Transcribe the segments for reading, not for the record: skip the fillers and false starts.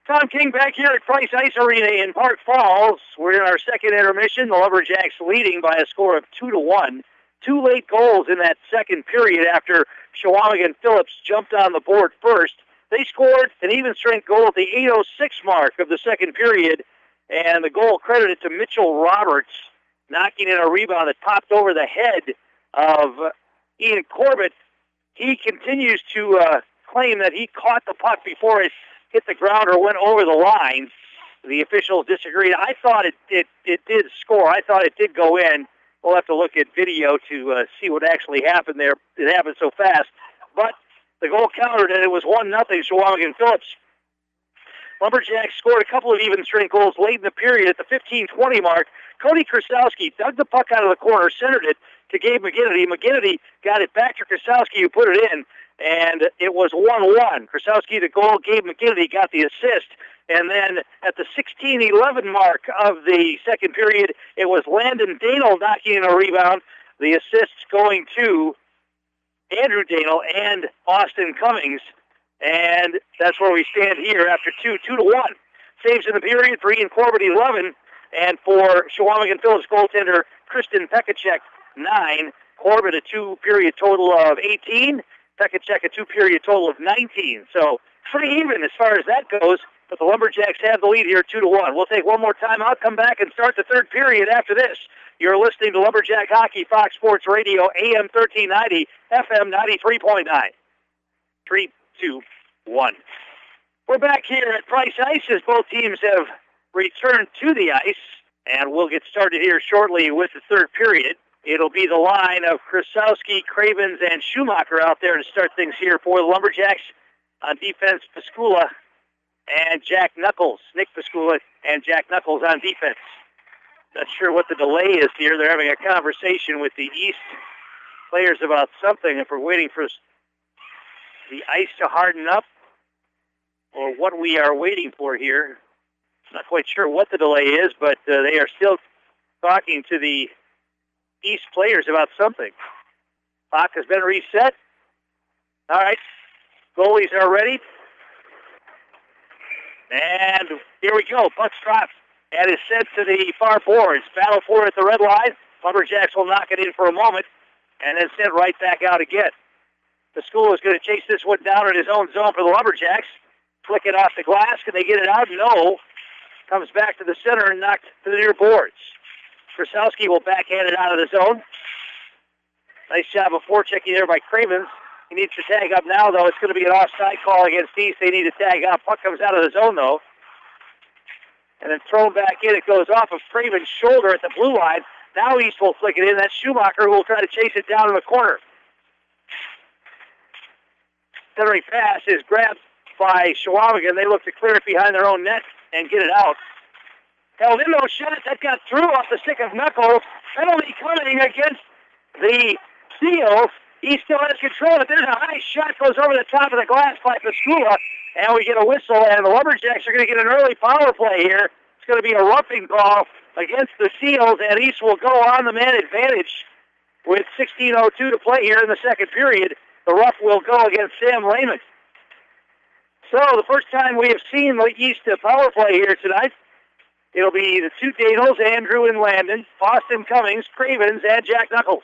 Tom King back here at Price Ice Arena in Park Falls. We're in our second intermission. The Lumberjacks leading by a score of 2-1. Two late goals in that second period after Shawamigan Phillips jumped on the board first. They scored an even-strength goal at the 8:06 mark of the second period, and the goal credited to Mitchell Roberts, knocking in a rebound that popped over the head of Ian Corbett. He continues to claim that he caught the puck before it hit the ground or went over the line. The officials disagreed. I thought it did score. I thought it did go in. We'll have to look at video to see what actually happened there. It happened so fast. But the goal countered, and it was 1-0 Shawamigan Phillips. Lumberjacks scored a couple of even-strength goals late in the period at the 15-20 mark. Cody Krasowski dug the puck out of the corner, centered it to Gabe McGinnity. McGinnity got it back to Krasowski, who put it in, and it was 1-1. Krasowski the goal, Gabe McGinnity got the assist, and then at the 16-11 mark of the second period, it was Landon Danel knocking in a rebound. The assists going to Andrew Danel and Austin Cummings, and that's where we stand here after 2-1. Saves in the period for Ian Corbett, 11, and for Shawamigan Phillips goaltender Kristen Pekacek, 9. Corbett a two-period total of 18. Pekacek a two-period total of 19. So pretty even as far as that goes, but the Lumberjacks have the lead here 2-1. We'll take one more time out, come back, and start the third period after this. You're listening to Lumberjack Hockey, Fox Sports Radio, AM 1390, FM 93.9. 3, 2, 1. We're back here at Price Ice as both teams have returned to the ice, and we'll get started here shortly with the third period. It'll be the line of Krasowski, Cravens, and Schumacher out there to start things here for the Lumberjacks. On defense, Pascula and Jack Knuckles. Nick Pascula and Jack Knuckles on defense. Not sure what the delay is here. They're having a conversation with the East players about something, if we're waiting for the ice to harden up or what we are waiting for here. Not quite sure what the delay is, but they are still talking to the East players about something. Puck has been reset. All right. Goalies are ready. And here we go. Puck drops and is sent to the far boards. Battle for it at the red line. Lumberjacks will knock it in for a moment and then sent right back out again. The school is going to chase this one down in his own zone for the Lumberjacks. Flick it off the glass. Can they get it out? No. Comes back to the center and knocked to the near boards. Krasowski will backhand it out of the zone. Nice job of forechecking there by Cravens. He needs to tag up now, though. It's going to be an offside call against East. They need to tag up. Puck comes out of the zone, though. And then thrown back in. It goes off of Craven's shoulder at the blue line. Now East will flick it in. That's Schumacher who will try to chase it down in the corner. Centering pass is grabbed by Shawamigan. They look to clear it behind their own net and get it out. Held in those shots. That got through off the stick of Knuckles. Penalty coming against the Seals. He still has control, but there's a high shot goes over the top of the glass by Pascula, and we get a whistle, and the Lumberjacks are going to get an early power play here. It's going to be a roughing call against the Seals, and East will go on the man advantage with 16:02 to play here in the second period. The rough will go against Sam Lehman. So the first time we have seen the East power play here tonight. It'll be the two Danels, Andrew and Landon, Austin Cummings, Cravens, and Jack Knuckles.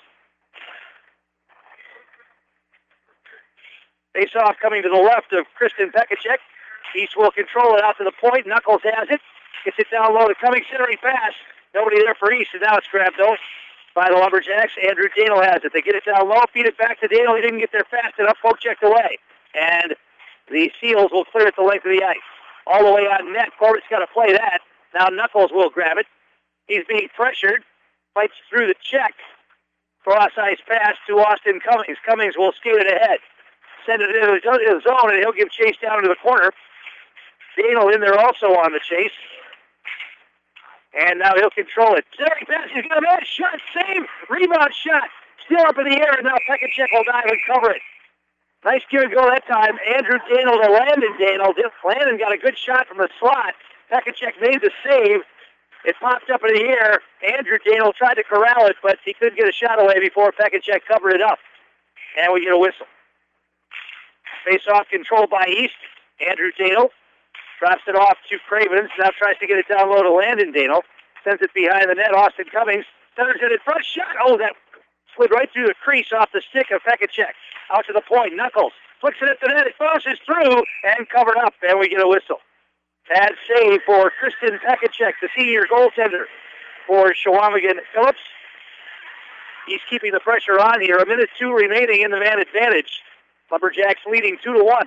Face-off coming to the left of Kristen Pekacek. East will control it out to the point. Knuckles has it. Gets it down low to Cummings, centering pass. Nobody there for East, and now it's grabbed, though, by the Lumberjacks. Andrew Danel has it. They get it down low, feed it back to Danel. He didn't get there fast enough. Poke checked away. And the Seals will clear it the length of the ice. All the way on net. Corbett's got to play that. Now Knuckles will grab it. He's being pressured. Fights through the check. Cross-ice pass to Austin Cummings. Cummings will skate it ahead. Send it into the zone, and he'll give chase down into the corner. Danel in there also on the chase. And now he'll control it. Centering pass. He's got a man. Shot. Save. Rebound shot. Still up in the air, and now Pekacek will dive and cover it. Nice give and go that time. Andrew Danel to Landon Danel. Landon got a good shot from the slot. Pekacek made the save. It popped up in the air. Andrew Danel tried to corral it, but he couldn't get a shot away before Pekacek covered it up. And we get a whistle. Face-off controlled by East. Andrew Danel Drops it off to Cravens. Now tries to get it down low to Landon Daniel. Sends it behind the net. Austin Cummings centers it in front. Shot. Oh, that slid right through the crease off the stick of Pekacek. Out to the point. Knuckles flicks it at the net. It bounces through and covered up. And we get a whistle. Bad save for Kristen Pekacek, the senior goaltender for Chequamegon Phillips. He's keeping the pressure on here. 1:02 remaining in the man advantage. Lumberjacks leading 2-1.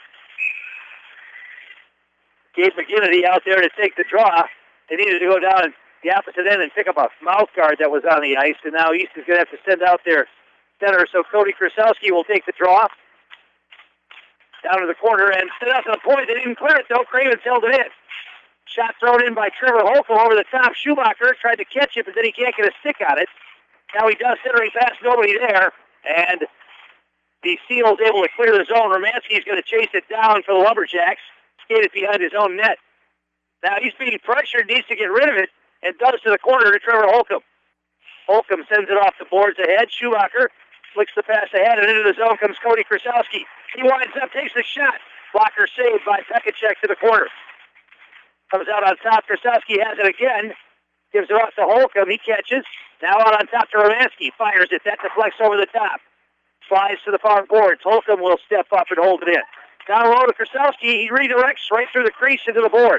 Gabe McGinnity out there to take the draw. They needed to go down the opposite end and pick up a mouth guard that was on the ice, and now Easton's going to have to send out their center, so Cody Krasowski will take the draw. Down to the corner and sent out to the point. They didn't clear it, though. Cravens held it in. Shot thrown in by Trevor Holcomb over the top. Schumacher tried to catch it, but then he can't get a stick on it. Now he does, centering past nobody there, and the Seals able to clear the zone. Romanski's going to chase it down for the Lumberjacks. Skated behind his own net. Now he's being pressured, needs to get rid of it, and does to the corner to Trevor Holcomb. Holcomb sends it off the boards ahead. Schumacher flicks the pass ahead, and into the zone comes Cody Krasowski. He winds up, takes the shot. Blocker saved by Pekacek to the corner. Comes out on top. Krasowski has it again. Gives it off to Holcomb. He catches. Now out on top to Romanski. Fires it. That deflects over the top. Flies to the far boards. Holcomb will step up and hold it in. Down low to Krasowski. He redirects right through the crease into the boards.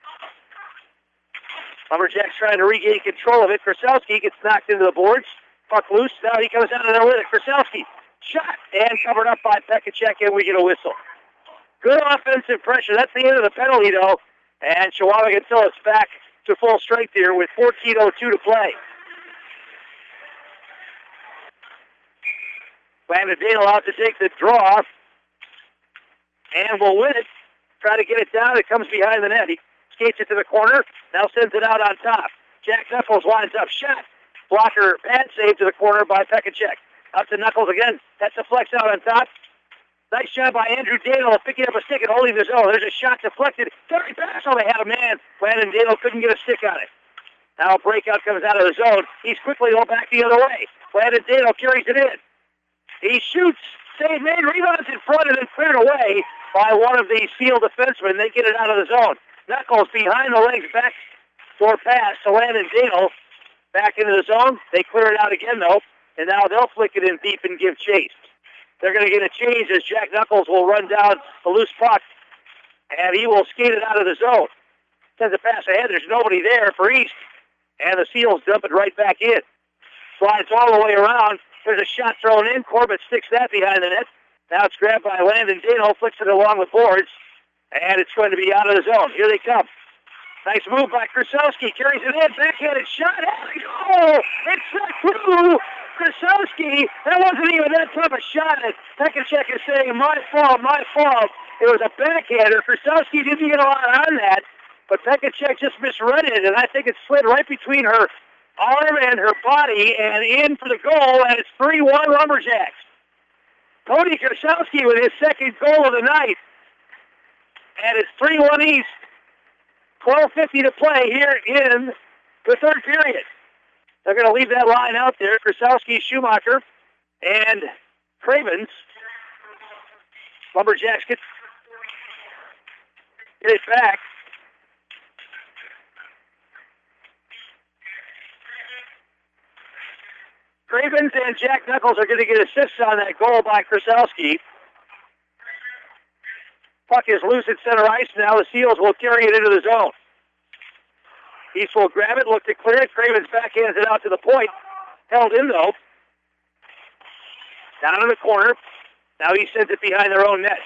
Lumberjacks trying to regain control of it. Krasowski gets knocked into the boards. Puck loose. Now he comes out of there with it. Krasowski shot and covered up by Pekacek, and we get a whistle. Good offensive pressure. That's the end of the penalty, though. And Chequamegon Phillips back to full strength here with 14:02 to play. Landon Daniel out to take the draw. And will win it. Try to get it down. It comes behind the net. He skates it to the corner. Now sends it out on top. Jack Knuckles winds up. Shot. Blocker pad save to the corner by Pekacek. Out to Knuckles again. That's a flex out on top. Nice job by Andrew Daniel picking up a stick and holding the zone. There's a shot deflected. Third pass. Oh, they had a man. Landon Daniel couldn't get a stick on it. Now a breakout comes out of the zone. He's quickly going back the other way. Landon Daniel carries it in. He shoots. Save made. Rebounds in front and then cleared away by one of the Seal defensemen. They get it out of the zone. Knuckles behind the legs, back door pass to Landon Daniel. Back into the zone. They clear it out again, though. And now they'll flick it in deep and give chase. They're going to get a change as Jack Knuckles will run down the loose puck. And he will skate it out of the zone. Sends a pass ahead. There's nobody there for East. And the Seals dump it right back in. Slides all the way around. There's a shot thrown in. Corbett sticks that behind the net. Now it's grabbed by Landon Daniel. Flicks it along the boards. And it's going to be out of the zone. Here they come. Nice move by Krasowski. Carries it in. Backhanded shot. Oh, it's not through. Krasowski. That wasn't even that tough a shot. Pekacek is saying, my fault, my fault. It was a backhander. Krasowski didn't get a lot on that. But Pekacek just misread it. And I think it slid right between her arm and her body and in for the goal. And it's 3-1 Lumberjacks. Cody Krasowski with his second goal of the night. And it's 3-1 East. 12:50 to play here in the third period. They're going to leave that line out there. Krasowski, Schumacher, and Cravens. Lumberjacks get it back. Cravens and Jack Knuckles are going to get assists on that goal by Krasowski. Puck is loose at center ice. Now the Seals will carry it into the zone. East will grab it, look to clear it. Cravens backhands it out to the point. Held in, though. Down in the corner. Now he sends it behind their own net.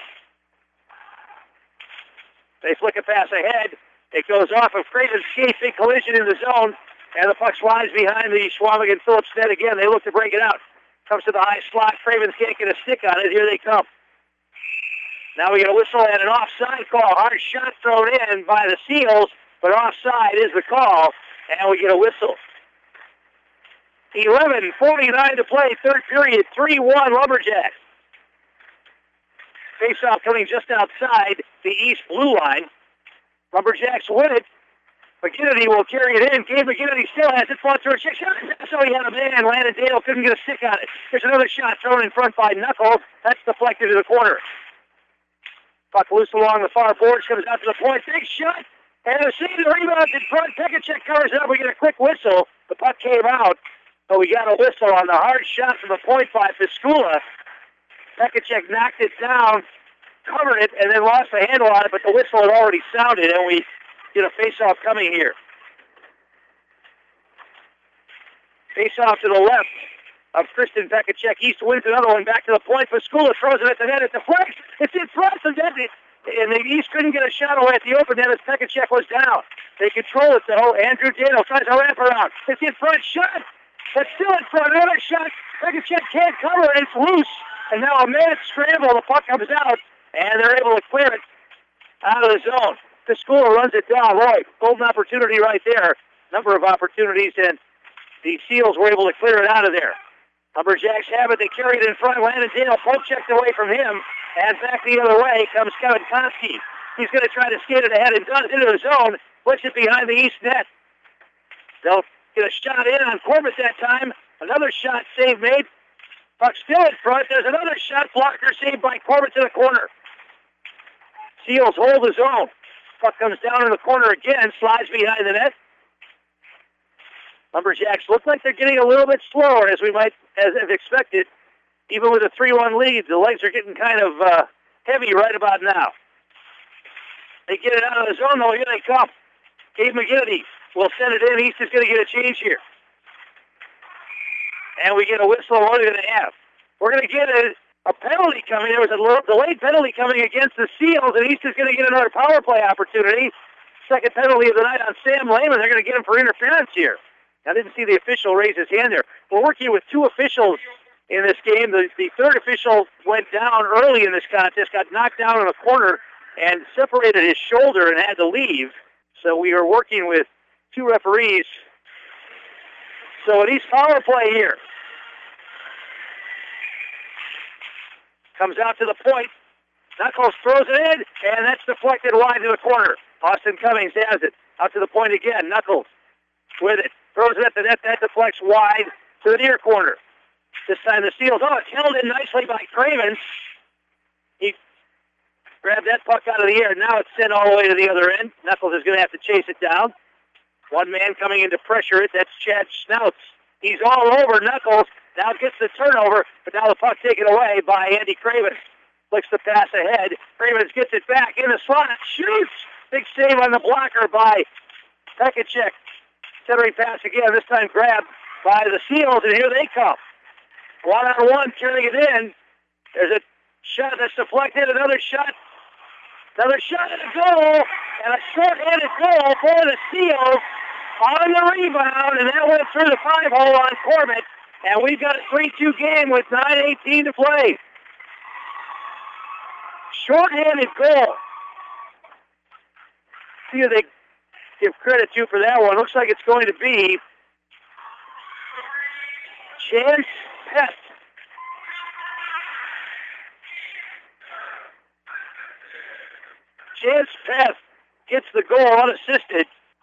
They flick a pass ahead. It goes off of Cravens' skate. Big collision in the zone. And the puck slides behind the Chequamegon Phillips net again. They look to break it out. Comes to the high slot. Cravens can't get a stick on it. Here they come. Now we get a whistle and an offside call. Hard shot thrown in by the Seals, but offside is the call, and we get a whistle. 11:49 to play, third period, 3-1 Lumberjacks. Face-off coming just outside the east blue line. Lumberjacks win it. McGinnity will carry it in. Gabe McGinnity still has it. Fought through a check shot. So he had a man. Landon Daniel couldn't get a stick on it. There's another shot thrown in front by Knuckles. That's deflected to the corner. Puck loose along the far boards, comes out to the point. Big shot. And the save the rebound in front. Pekacek covers it up. We get a quick whistle. The puck came out, but we got a whistle on the hard shot from the point by Piscula. Pekacek knocked it down, covered it, and then lost the handle on it, but the whistle had already sounded, and we get a face-off coming here. Face-off to the left of Kristen Pekacek. East wins another one back to the point. Piscula throws it at the net. It deflects. It's in front of that. And the East couldn't get a shot away at the open net as Pekacek was down. They control it, though. Andrew Dano tries to wrap around. It's in front. Shot. It's still in front. Another shot. Pekacek can't cover it. It's loose. And now a minute scramble. The puck comes out, and they're able to clear it out of the zone. Piscula runs it down. Roy, golden opportunity right there. Number of opportunities, and the Seals were able to clear it out of there. Lumberjacks have it. They carry it in front. Landon Dale poke checked away from him. And back the other way comes Kevin Konski. He's going to try to skate it ahead and does into the zone. Puts it behind the East net. They'll get a shot in on Corbett that time. Another shot save made. Puck still in front. There's another shot blocker saved by Corbett to the corner. Seals hold the zone. Puck comes down in the corner again. Slides behind the net. Lumberjacks look like they're getting a little bit slower as we might have expected. Even with a 3-1 lead, the legs are getting kind of heavy right about now. They get it out of the zone, though. Here they come. Gabe McGinnity will send it in. East is going to get a change here. And we get a whistle. What are we going to have? We're going to get a penalty coming. There was a delayed penalty coming against the Seals, and East is going to get another power play opportunity. Second penalty of the night on Sam Lehman. They're going to get him for interference here. I didn't see the official raise his hand there. We're working with two officials in this game. The third official went down early in this contest, got knocked down in a corner, and separated his shoulder and had to leave. So we are working with two referees. So an East power play here. Comes out to the point. Knuckles throws it in, and that's deflected wide to the corner. Austin Cummings has it. Out to the point again. Knuckles with it. Throws it at the net. That deflects wide to the near corner. This time the Seals. Oh, it's held in nicely by Cravens. He grabbed that puck out of the air. Now it's sent all the way to the other end. Knuckles is going to have to chase it down. One man coming in to pressure it. That's Chad Schnauts. He's all over Knuckles. Now gets the turnover, but now the puck taken away by Andy Cravens. Flicks the pass ahead. Cravens gets it back in the slot. Shoots! Big save on the blocker by Pekacek. Centering pass again. This time grabbed by the Seals, and here they come. One-on-one, carrying it in. There's a shot that's deflected. Another shot. Another shot at a goal. And a short-handed goal for the Seals on the rebound. And that went through the 5-hole on Corbett. And we've got a 3-2 game with 9:18 to play. Short-handed goal. See who they give credit to for that one. Looks like it's going to be Chance Pest. Chance Pest gets the goal unassisted.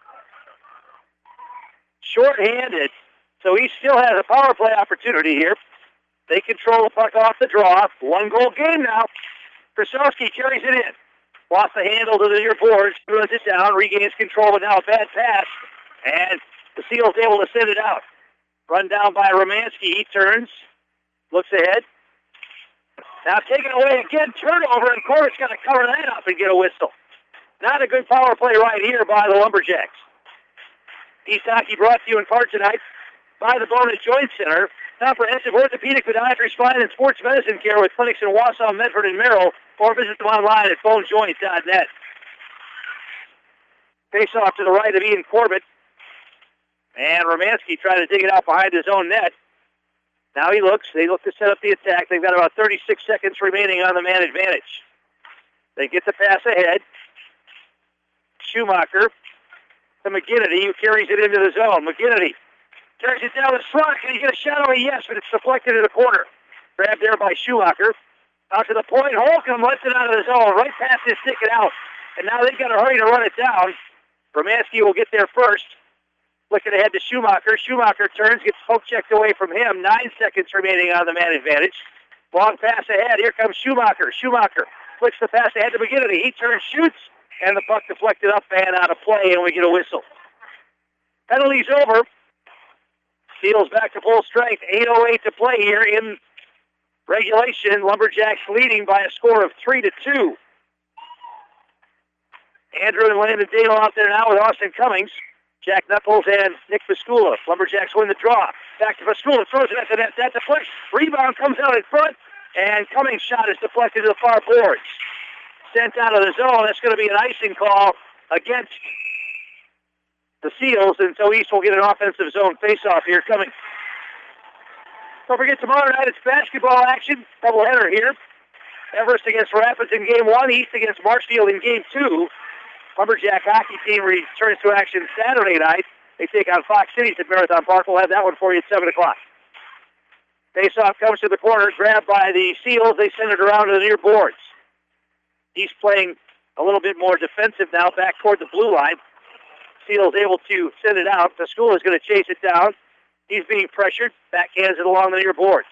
Short-handed. So he still has a power play opportunity here. They control the puck off the draw. 1-goal game now. Krasowski carries it in. Lost the handle to the near boards. Runs it down. Regains control, but now a bad pass. And the Seals able to send it out. Run down by Romansky. He turns. Looks ahead. Now taken away again. Turnover, and Corbett's got to cover that up and get a whistle. Not a good power play right here by the Lumberjacks. East Hockey brought to you in part tonight by the Bone and Joint Center. Comprehensive orthopedic, podiatry, spine, and sports medicine care with clinics in Wausau, Medford, and Merrill, or visit them online at bonejoint.net. Face off to the right of Ian Corbett. And Romansky trying to dig it out behind his own net. Now he looks. They look to set up the attack. They've got about 36 seconds remaining on the man advantage. They get the pass ahead. Schumacher to McGinnity, who carries it into the zone. McGinnity carries it down the slot. Can he get a shot away? Yes, but it's deflected in the corner. Grabbed there by Schumacher. Out to the point. Holcomb lets it out of the zone. Right past his stick it out. And now they've got to hurry to run it down. Romansky will get there first. Looking ahead to Schumacher. Schumacher turns, gets poke checked away from him. 9 seconds remaining on the man advantage. Long pass ahead. Here comes Schumacher. Schumacher flicks the pass ahead to McGinnity. He turns, shoots, and the puck deflected up and out of play, and we get a whistle. Penalty's over. Seals back to full strength. 8:08 to play here in regulation. Lumberjacks leading by a score of 3-2. Andrew and Landon Dale out there now with Austin Cummings. Jack Knuckles and Nick Piscula. Lumberjacks win the draw. Back to Piscula, throws it at the net. That deflects. Rebound comes out in front, and Cummings' shot is deflected to the far boards. Sent out of the zone. That's going to be an icing call against the Seals, and so East will get an offensive zone face-off here coming. Don't forget, tomorrow night it's basketball action. Doubleheader here. Everest against Rapids in Game 1. East against Marshfield in Game 2. Lumberjack hockey team returns to action Saturday night. They take on Fox Cities at Marathon Park. We'll have that one for you at 7 o'clock. Face-off comes to the corner, grabbed by the Seals. They send it around to the near boards. He's playing a little bit more defensive now, back toward the blue line. Seals able to send it out. The school is going to chase it down. He's being pressured. Backhands it along the near boards.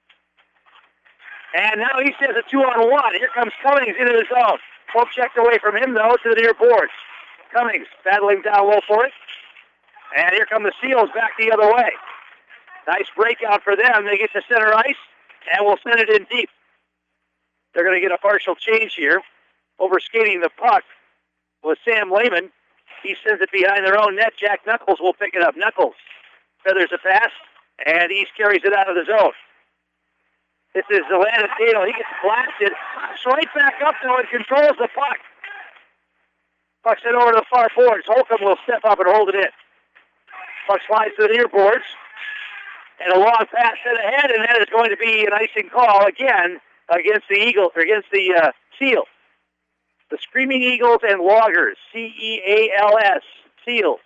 And now he says a 2-on-1. Here comes Cummings into the zone. Pope checked away from him, though, to the near boards. Cummings battling down low for it. And here come the Seals back the other way. Nice breakout for them. They get to center ice, and will send it in deep. They're going to get a partial change here. Overskating the puck was Sam Lehman. He sends it behind their own net. Jack Knuckles will pick it up. Knuckles feathers a pass, and East carries it out of the zone. This is Landon Dale. He gets blasted. Pops right back up, though, and controls the puck. Puck sent over to the far boards. Holcomb will step up and hold it in. Puck slides to the near boards. And a long pass set ahead, and that is going to be an icing call again against the Eagles, or against the Seals. The Screaming Eagles and Loggers, Ceals, Seals.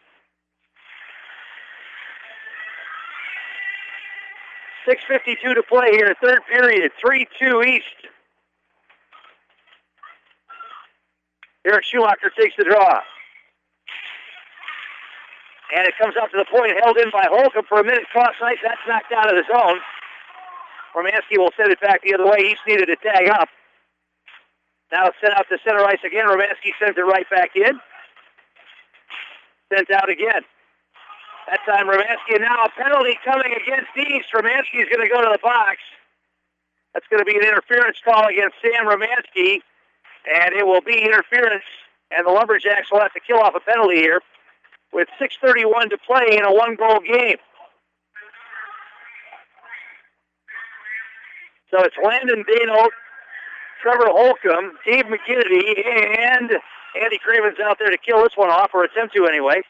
6:52 to play here, third period, 3-2 East. Eric Schumacher takes the draw. And it comes out to the point, held in by Holcomb for a minute, cross ice. That's knocked out of the zone. Romanski will send it back the other way. East needed to tag up. Now it's sent out to center ice again. Romanski sends it right back in. Sent out again. That time Romanski, and now a penalty coming against East. Romanski is going to go to the box. That's going to be an interference call against Sam Romanski. And it will be interference. And the Lumberjacks will have to kill off a penalty here with 6:31 to play in a one-goal game. So it's Landon Dano, Trevor Holcomb, Dave McGinnity, and Andy Craven's out there to kill this one off, or attempt to anyway.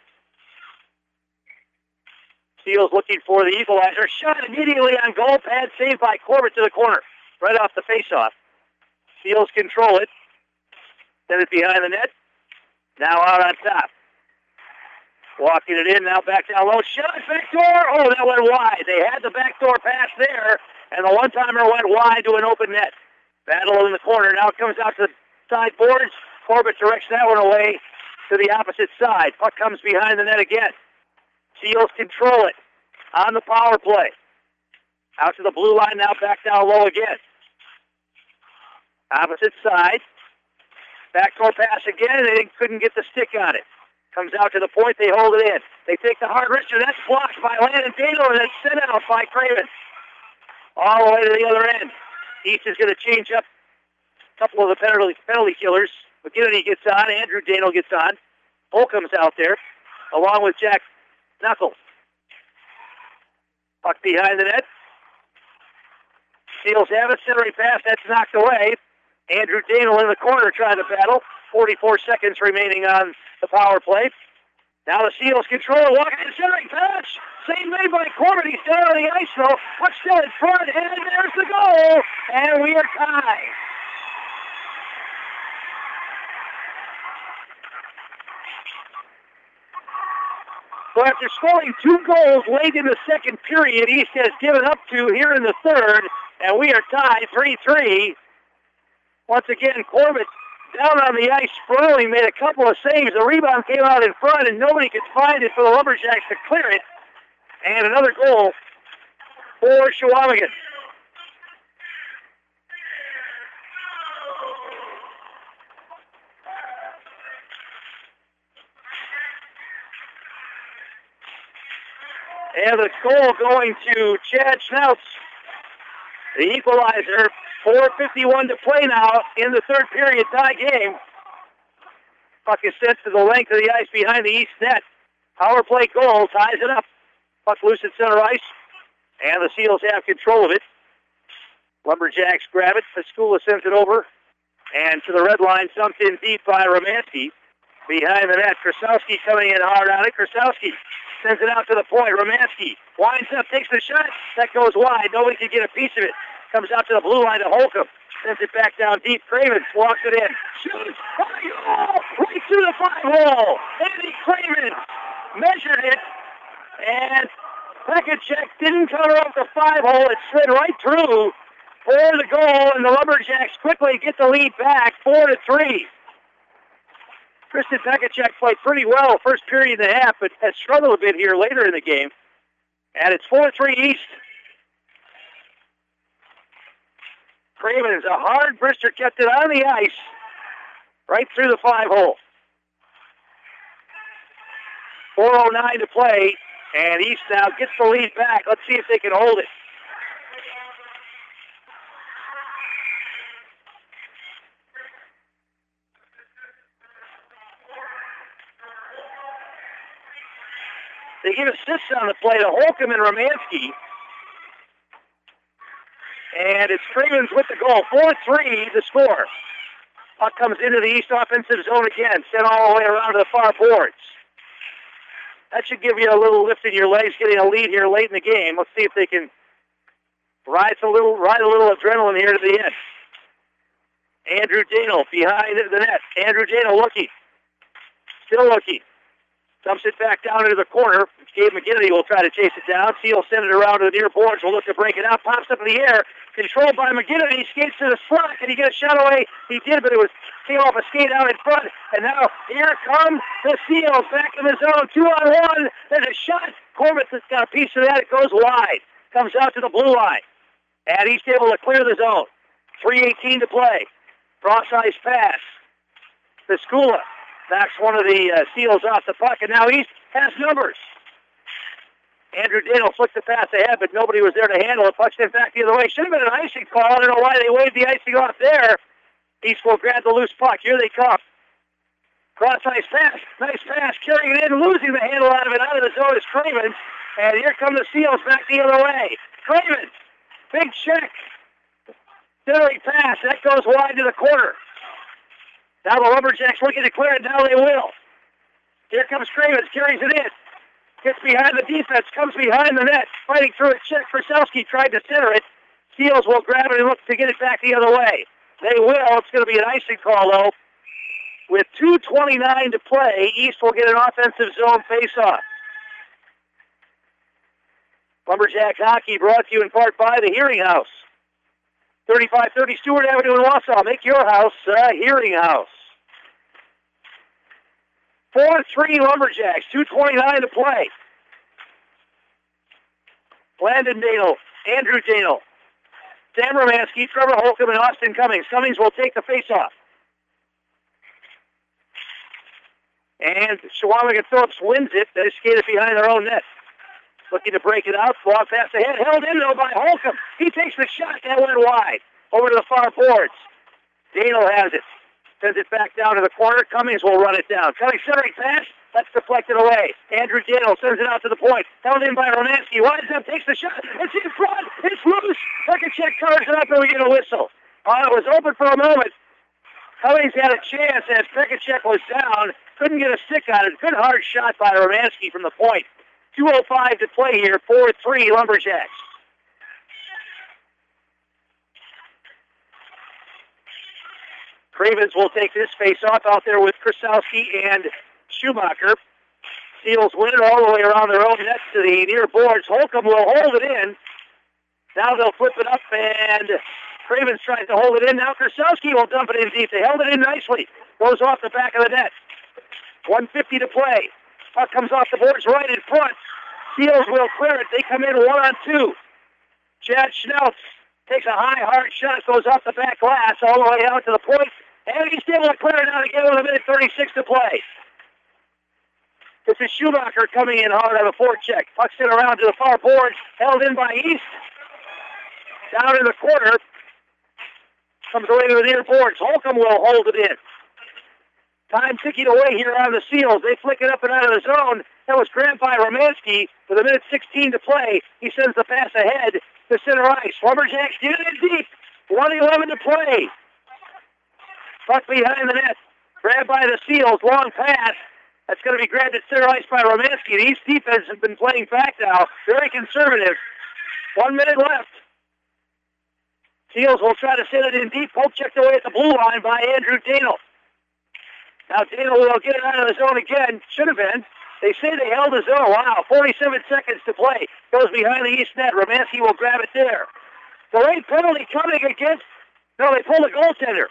Seals looking for the equalizer. Shot immediately on goal. Pad saved by Corbett to the corner, right off the face-off. Seals control it. Send it behind the net. Now out on top. Walking it in, now back down low. Shot, back door. Oh, that went wide. They had the backdoor pass there, and the one-timer went wide to an open net. Battle in the corner. Now it comes out to the side boards. Corbett directs that one away to the opposite side. Puck comes behind the net again. Seals control it on the power play. Out to the blue line, now back down low again. Opposite side. Backdoor pass again, and they couldn't get the stick on it. Comes out to the point, they hold it in. They take the hard wrister, that's blocked by Landon Taylor, and it's sent out by Craven. All the way to the other end. East is going to change up a couple of the penalty killers. McGinnity gets on, Andrew Dano gets on. Holcomb's out there, along with Jack Knuckles. Puck behind the net. Seals have it, centering pass, that's knocked away. Andrew Dano in the corner trying to battle. 44 seconds remaining on the power play. Now the Seals control, walking and centering pass. Save made by Corbett. He's down on the ice though. Puck still in front, and there's the goal. And we are tied. So after scoring 2 goals late in the second period, East has given up 2 here in the third, and we are tied 3-3. Once again, Corbett down on the ice, sprawling, made a couple of saves. The rebound came out in front, and nobody could find it for the Lumberjacks to clear it. And another goal for Shawamigan. And the goal going to Chad Schnautz. The equalizer. 4:51 to play now in the third period tie game. Puck is sent to the length of the ice behind the east net. Power play goal ties it up. Puck loose at center ice. And the Seals have control of it. Lumberjacks grab it. Paskula sends it over. And to the red line, dumped in deep by Romanski. Behind the net, Krasowski coming in hard on it. Krasowski sends it out to the point. Romanski winds up, takes the shot. That goes wide. Nobody can get a piece of it. Comes out to the blue line to Holcomb. Sends it back down deep. Cravens walks it in. Shoots. Oh, right through the 5-hole. Andy Cravens measured it. And Pekacek didn't cover up the 5-hole. It slid right through for the goal. And the Lumberjacks quickly get the lead back. 4-3. Kristen Pekacek played pretty well first period and a half, but has struggled a bit here later in the game. And it's 4-3 East. Cravens, a hard Brister kept it on the ice, right through the 5-hole. 4:09 to play, and East now gets the lead back. Let's see if they can hold it. They give assists on the play to Holcomb and Romanski. And it's Cravens with the goal. 4-3 the score. Puck comes into the East offensive zone again. Sent all the way around to the far boards. That should give you a little lift in your legs, getting a lead here late in the game. Let's see if they can ride a little adrenaline here to the end. Andrew Daniel behind the net. Andrew Daniel looking. Still looking. Dumps it back down into the corner. Gabe McGinnity will try to chase it down. Seal send it around to the near boards. Will look to break it out. Pops up in the air. Controlled by McGinnity. Skates to the slot. Can he get a shot away? He did, but it came off a skate out in front. And now here come the Seals back in the zone. 2-on-1. There's a shot. Corbett has got a piece of that. It goes wide. Comes out to the blue line. And he's able to clear the zone. 3:18 to play. Cross ice pass. Paskula knocks one of the Seals off the puck, and now East has numbers. Andrew Daniel flicked the pass ahead, but nobody was there to handle it. Punched it back the other way. Should have been an icing call. I don't know why they waved the icing off there. East will grab the loose puck. Here they come. Cross ice pass. Nice pass. Carrying it in, losing the handle out of it. Out of the zone is Cravens. And here come the Seals back the other way. Cravens. Big check. Centering pass. That goes wide to the corner. Now the Lumberjacks looking to clear it. Now they will. Here comes Cravens. Carries it in. Gets behind the defense. Comes behind the net. Fighting through it. Check. Krasowski tried to center it. Seals will grab it and look to get it back the other way. They will. It's going to be an icing call, though. With 2:29 to play, East will get an offensive zone face-off. Lumberjack hockey brought to you in part by the Hearing House. 3530 Stewart Avenue in Wausau. Make your house a Hearing House. 4-3 Lumberjacks. 2:29 to play. Landon Daniel, Andrew Daniel, Sam Romanski, Trevor Holcomb, and Austin Cummings. Cummings will take the face-off. And Shawamigan Phillips wins it. They skated behind their own net. Looking to break it out. Ball pass ahead. Held in, though, by Holcomb. He takes the shot. That went wide. Over to the far boards. Daniel has it. Sends it back down to the corner. Cummings will run it down. Cummings centering pass. That's deflected away. Andrew Daniel sends it out to the point. Held in by Romanski. Winds up, takes the shot. It's in front. It's loose. Pekacek covers it up, and we get a whistle. It was open for a moment. Cummings had a chance as Pekacek was down. Couldn't get a stick on it. Good hard shot by Romanski from the point. 2:05 to play here. 4-3 Lumberjacks. Cravens will take this face-off out there with Krasowski and Schumacher. Seals win it all the way around their own net to the near boards. Holcomb will hold it in. Now they'll flip it up, and Cravens tries to hold it in. Now Krasowski will dump it in deep. They held it in nicely. Goes off the back of the net. 1:50 to play. Puck comes off the boards right in front. Seals will clear it. They come in 1-on-2. Chad Schnautz takes a high, hard shot. Goes off the back glass all the way out to the point. And he's able to clear it out again with 1:36 to play. This is Schumacher coming in hard on a forecheck. Pucks it around to the far boards, held in by East. Down in the corner. Comes away to the near boards. Holcomb will hold it in. Time ticking away here on the Seals. They flick it up and out of the zone. That was grabbed by Romanski with 1:16 to play. He sends the pass ahead to center ice. Lumberjacks get it in deep. 1:11 to play. Puck behind the net. Grabbed by the Seals. Long pass. That's going to be grabbed at center ice by Romanski. The East defense has been playing back now. Very conservative. 1 minute left. Seals will try to send it in deep. Pope checked away at the blue line by Andrew Daniel. Now Daniel will get it out of the zone again. Should have been. They say they held the zone. Wow, 47 seconds to play. Goes behind the East net. Romanski will grab it there. The late penalty coming against... No, they pulled a goaltender.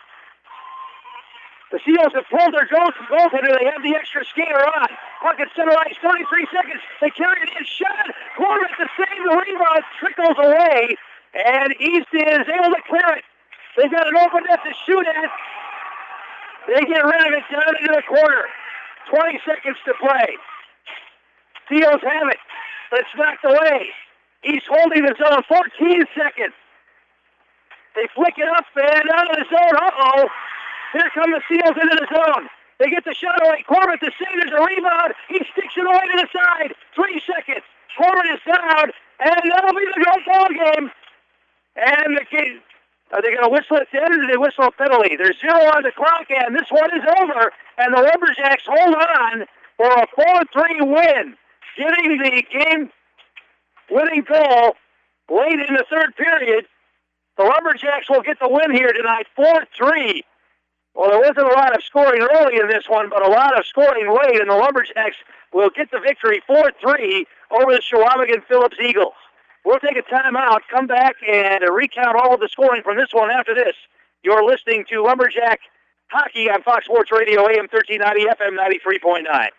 The Seals have pulled their goaltender. They have the extra skater on. Puck at center ice, 33 seconds. They carry it in. Shot. Corbett to save the rebound. Trickles away. And East is able to clear it. They've got an open net to shoot at. They get rid of it down into the corner. 20 seconds to play. Seals have it. But it's knocked away. East holding the zone. 14 seconds. They flick it up and out of the zone. Uh-oh. Here come the Seals into the zone. They get the shot away. Corbett to save. There's a rebound. He sticks it away to the side. 3 seconds. Corbett is down. And that'll be the ball game. And the game. Are they going to whistle at the end, or do they whistle a penalty? There's 0 on the clock, and this one is over. And the Lumberjacks hold on for a 4-3 win, getting the game-winning goal late in the third period. The Lumberjacks will get the win here tonight, 4-3. Well, there wasn't a lot of scoring early in this one, but a lot of scoring late, and the Lumberjacks will get the victory 4-3 over the Chequamegon Phillips Eagles. We'll take a timeout, come back, and recount all of the scoring from this one after this. You're listening to Lumberjack Hockey on Fox Sports Radio, AM 1390, FM 93.9.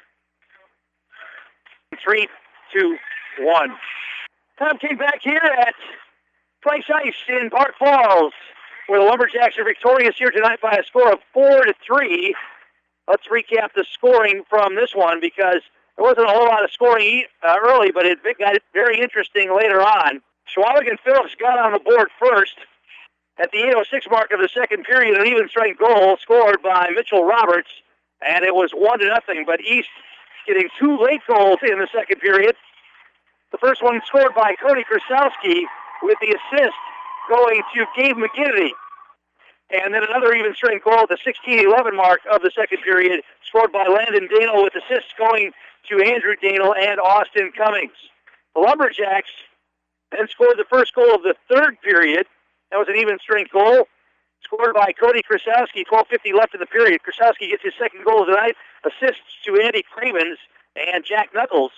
3, 2, 1. Tom King back here at Price Ice in Park Falls, where the Lumberjacks are victorious here tonight by a score of 4-3. Let's recap the scoring from this one, because there wasn't a whole lot of scoring early, but it got very interesting later on. Chequamegon Phillips got on the board first. At the 8:06 mark of the second period, an even-strength goal scored by Mitchell Roberts, and it was 1-0, but East getting 2 late goals in the second period. The first one scored by Cody Krasowski, with the assist going to Gabe McGinnity. And then another even-strength goal at the 16:11 mark of the second period, scored by Landon Daniel, with assists going to Andrew Daniel and Austin Cummings. The Lumberjacks then scored the first goal of the third period. That was an even-strength goal, scored by Cody Krasowski, 12:50 left in the period. Krasowski gets his second goal of the night, assists to Andy Cravens and Jack Knuckles.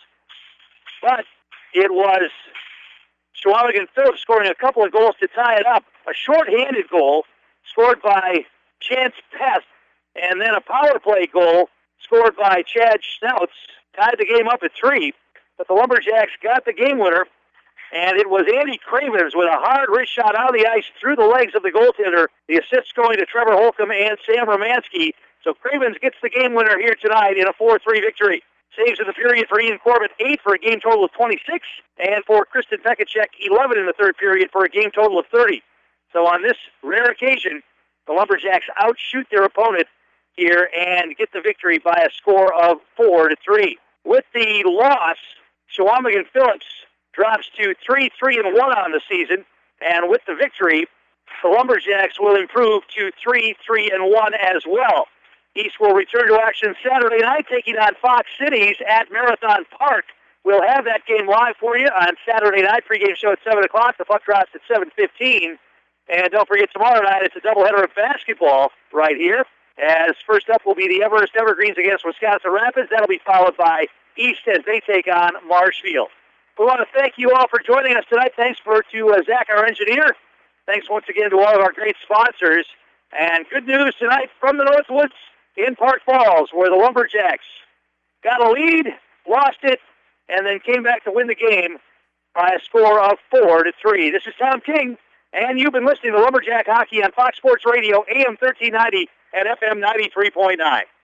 But it was Chequamegon Phillips scoring a couple of goals to tie it up. A short-handed goal scored by Chance Pest, and then a power play goal scored by Chad Schnauts tied the game up at 3. But the Lumberjacks got the game winner, and it was Andy Cravens with a hard wrist shot out of the ice through the legs of the goaltender. The assists going to Trevor Holcomb and Sam Romanski. So Cravens gets the game winner here tonight in a 4-3 victory. Saves in the period for Ian Corbett, 8 for a game total of 26, and for Kristen Pekacek, 11 in the third period for a game total of 30. So on this rare occasion, the Lumberjacks outshoot their opponent here and get the victory by a score of 4-3. With the loss, Chequamegon Phillips drops to 3-3-1 on the season, and with the victory, the Lumberjacks will improve to 3-3-1 as well. East will return to action Saturday night, taking on Fox Cities at Marathon Park. We'll have that game live for you on Saturday night. Pregame show at 7 o'clock. The puck drops at 7:15. And don't forget, tomorrow night it's a doubleheader of basketball right here. As first up will be the Everest Evergreens against Wisconsin Rapids. That'll be followed by East as they take on Marshfield. We want to thank you all for joining us tonight. Thanks to Zach, our engineer. Thanks once again to all of our great sponsors. And good news tonight from the Northwoods in Park Falls, where the Lumberjacks got a lead, lost it, and then came back to win the game by a score of 4-3. This is Tom King, and you've been listening to Lumberjack Hockey on Fox Sports Radio, AM 1390 and FM 93.9.